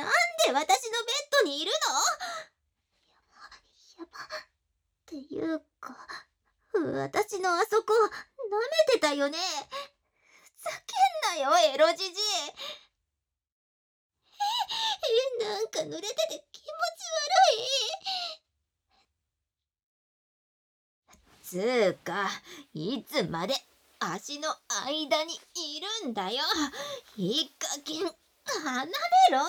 なんで私のベッドにいるの？やばっていうか、私のあそこ舐めてたよね。ふざけんなよ、エロじじい。なんか濡れてて気持ち悪い。つーか、いつまで足の間にいるんだよ。いい加減離れろ。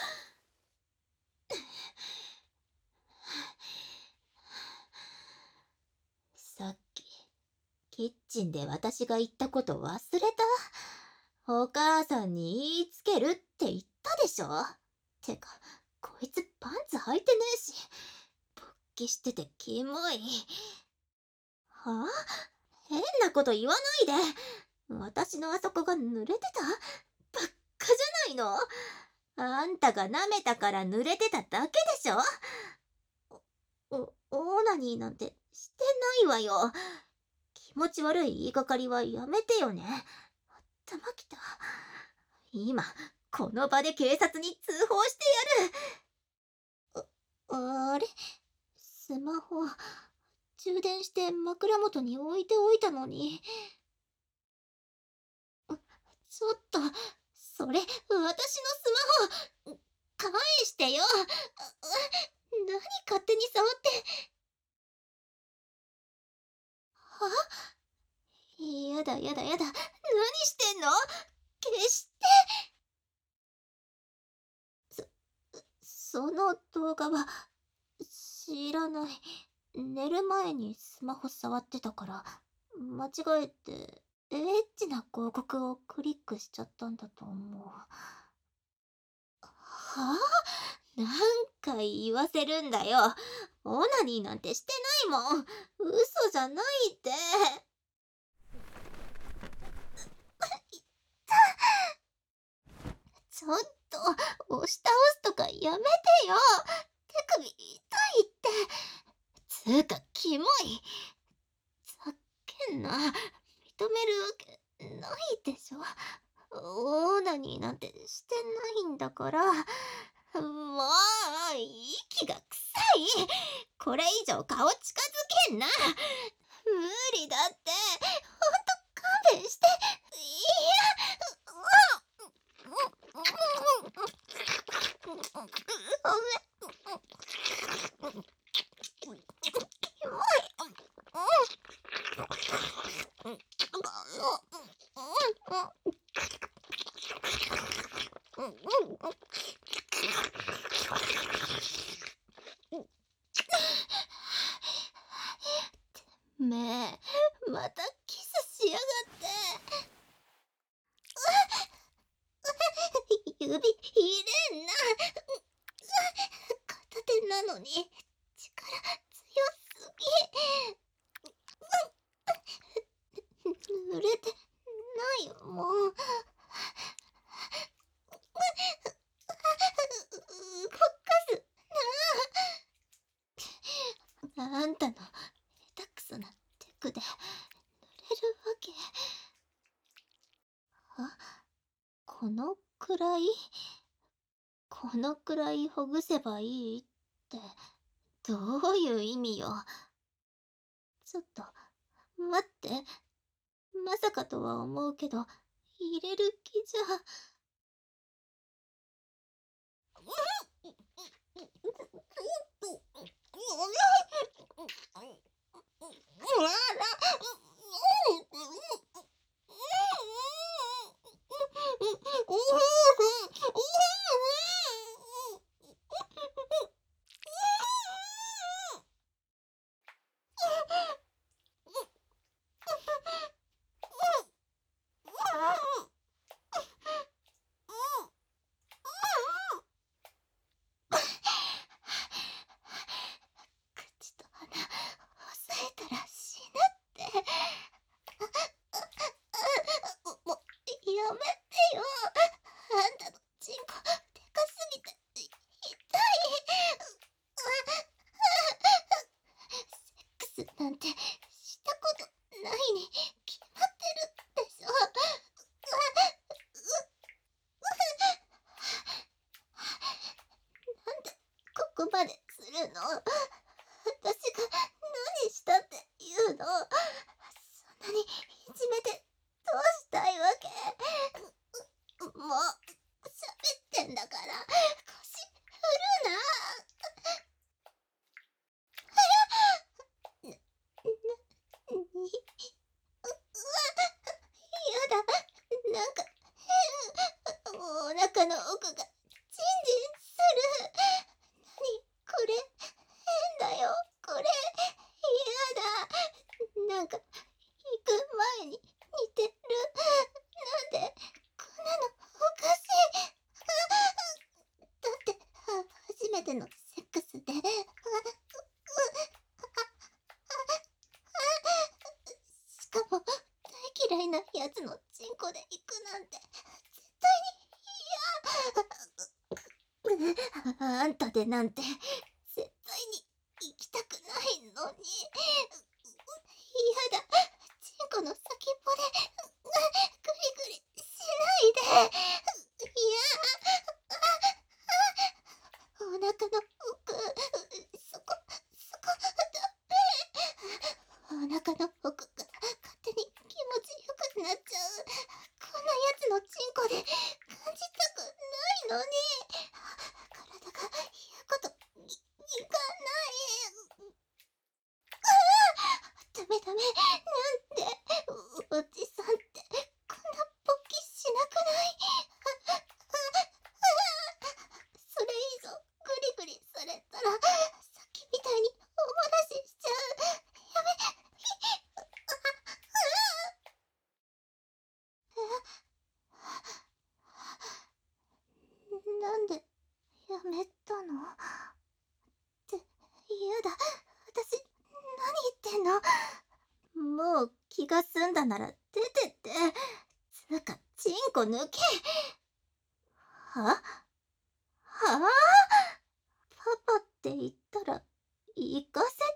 さっきキッチンで私が言ったこと忘れた？お母さんに言いつけるって言ったでしょ。てか、こいつパンツ履いてねえし、勃起しててキモい。はあ？変なこと言わないで。私のあそこが濡れてた？ばっかじゃないの。あんたが舐めたから濡れてただけでしょ。オーナニーなんてしてないわよ。気持ち悪い言いがかりはやめてよね。頭きた。今、この場で警察に通報してやる。あれ？スマホ、充電して枕元に置いておいたのに。ちょっと、それ、私のスマホ、返してよ。何勝手に触って。は？やだやだやだ。何してんの？消して。その動画は、知らない。寝る前にスマホ触ってたから、間違えて、エッチな広告をクリックしちゃったんだと思う。はあ？何回言わせるんだよ。オナニーなんてしてないもん。嘘じゃないって。ちょっと、押し倒すとかやめてよ。手首痛いって。つーか、キモい。ざっけんな。認めるわけないでしょ。オーナニーなんてしてないんだから。もう、息が臭い。これ以上顔近づけんな。無理だって。ほんと勘弁して。いや、ごめん。キモい。めえ、またキスしやがって。指入れんな。片手なのに力強すぎ。濡れてないよ、もう。動かすな。あんたの下手くそなテクで濡れるわけ。あ、このくらいほぐせばいいってどういう意味よ。ちょっと待って。まさかとは思うけど入れる気じゃ。口と鼻押さえたら死ぬって。もうやめてよ。あんたのチンコでかすぎて痛い。セックスなんてしたことないに決まってるでしょ。 こまでするの？私が何したって言うの？そんなにいじめてどうしたいわけ？もう喋ってんだから腰振るな。に、やだ、なんか変。お腹の奥がジンジンする。何これ、変だよこれ。やだ、なんか行く前に似てる。なんでこんなのおかしい。だって初めてのセックスでしかも大嫌いなやつのチンコで行くなんて絶対に嫌。あんたでなんて絶対に行きたくないのに。やだ、チンコの先っぽでグリグリしないで。いや、お腹の奥、そこダメ。お腹の奥が勝手に気持ちよくなっちゃう。こんなやつのチンコで感じたくないのに。体が言うこといかない。ダメダメ。なんでおじさんってこんな勃起しなくない？それ以上グリグリされたらさっきみたいにおもらししちゃう。やめ。なんでやめたの？ってやだ、私何言ってんの？もう気が済んだなら出てって。つうかチンコ抜け。ははあ、パパって言ったら行かせて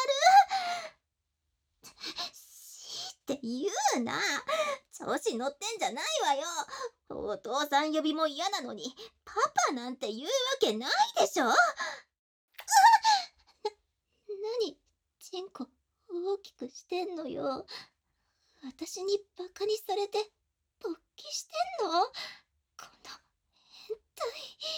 やる。しーって言うな。調子乗ってんじゃないわよ。お父さん呼びも嫌なのにパパなんて言うわけないでしょ。なにチンコ大きくしてんのよ。私にバカにされて勃起してんの？この変態。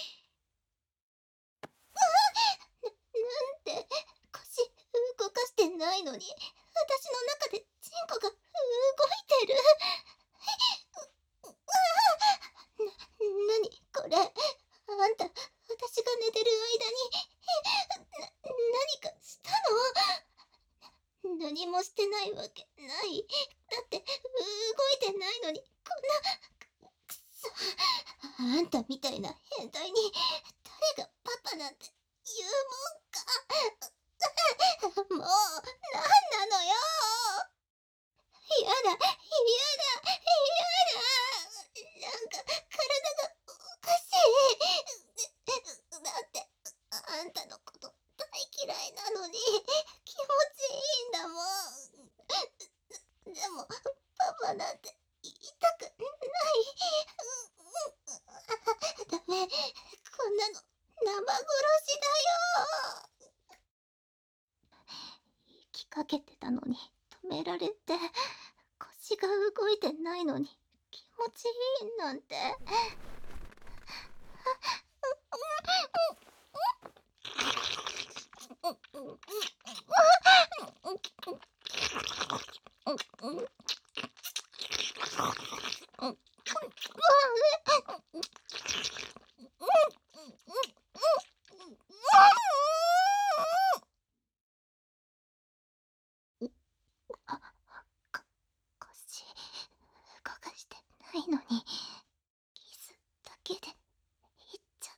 なんで腰動かしてないのに私の中でチンコが動いてる。なにこれ。あんた、私が寝てる間に何かしたの？何もしてないわけない。だって動いてないのにこんな。くそ。あんたみたいな変態に誰がパパなんて言うもんか。もう、なんなのよ。やだ、やだ、やだ。なんか、体がおかしい。だって、あんたのこと大嫌いなのに、気持ちいいんだもん。でも、パパなんて言いたくない。ダメ、こんなの生殺しだよ。息かけてたのに止められて、腰が動いてないのに気持ちいいなんて。あ、腰動かしてないのにキスだけでいっちゃった。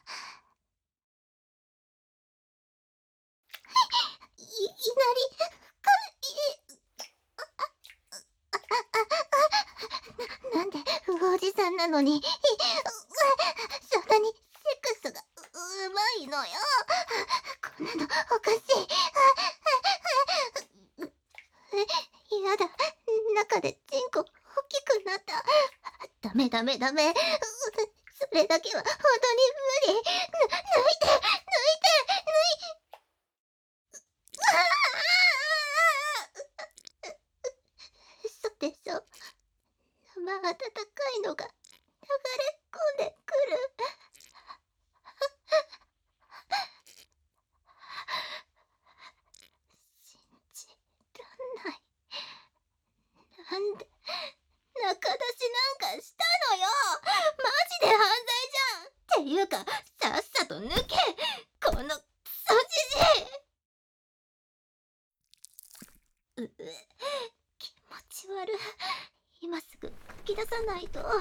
いきなりかなんでおじさんなのにそんなにセックスがうまいのよ。こんなのおかしい。やだ、中でチンコ大きくなった。ダメダメダメ。それだけは本当に無理。抜いて。 いうか、さっさと抜け、このクソじじい。気持ち悪い。今すぐ書き出さないと。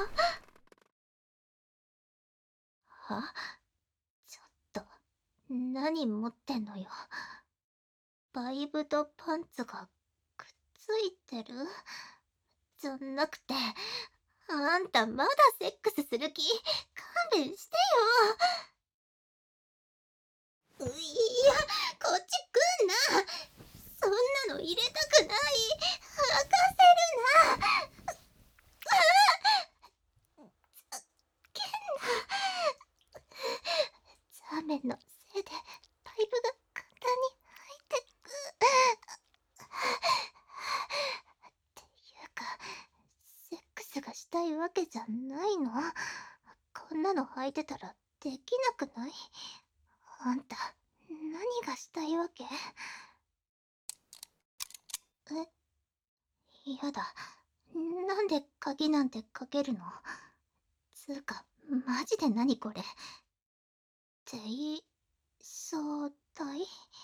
ちょっと、何持ってんのよ。バイブとパンツがくっついてる？じゃなくて、あんたまだセックスする気？勘弁してよ。いや、こっち来んな。そんなの入れたくない。吐かせるな。ざけんな。ザーメンのせいでパイプが簡単に入ってく。っていうか、セックスがしたいわけじゃないの？こんなの履いてたらできなくない？あんた、何がしたいわけ？やだ。なんで鍵なんてかけるの？つうか、マジで何これ？低層体？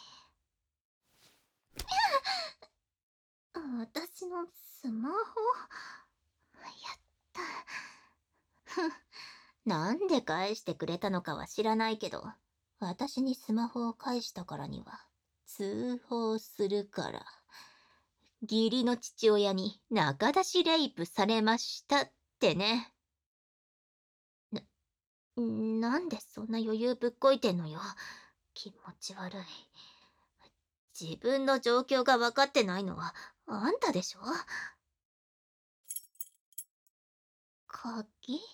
私のスマホ？やった。ふん。なんで返してくれたのかは知らないけど、私にスマホを返したからには、通報するから。義理の父親に仲出しレイプされましたってね。なんでそんな余裕ぶっこいてんのよ。気持ち悪い。自分の状況が分かってないのはあんたでしょ？鍵？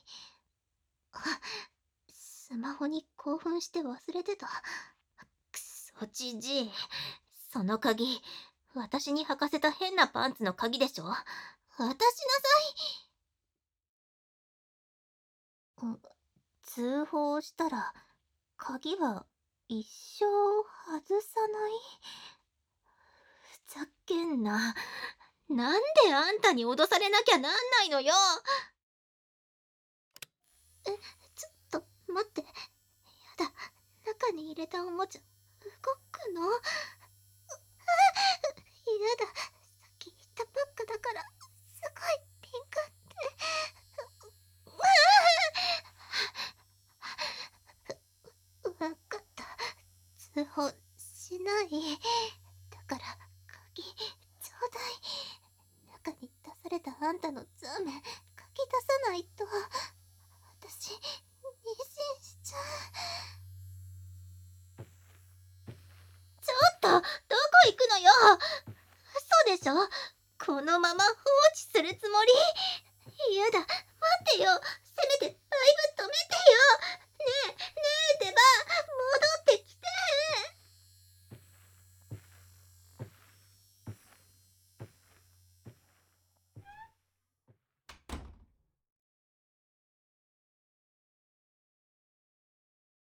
スマホに興奮して忘れてた。くそじじい。その鍵、私に履かせた変なパンツの鍵でしょ？渡しなさい。通報したら、鍵は一生外さない？ふざけんな。なんであんたに脅されなきゃなんないのよ。ちょっと待って。やだ。中に入れたおもちゃ、動くの？やだ。さっき言ったばっかだから、すごい敏感で。わかった。通報しない。だから、鍵、ちょうだい。中に出されたあんたのザーメン、書き出さないと。私、妊娠しちゃう。ちょっと、どこ行くのよ。嘘でしょ？このまま放置するつもり？やだ、待ってよ。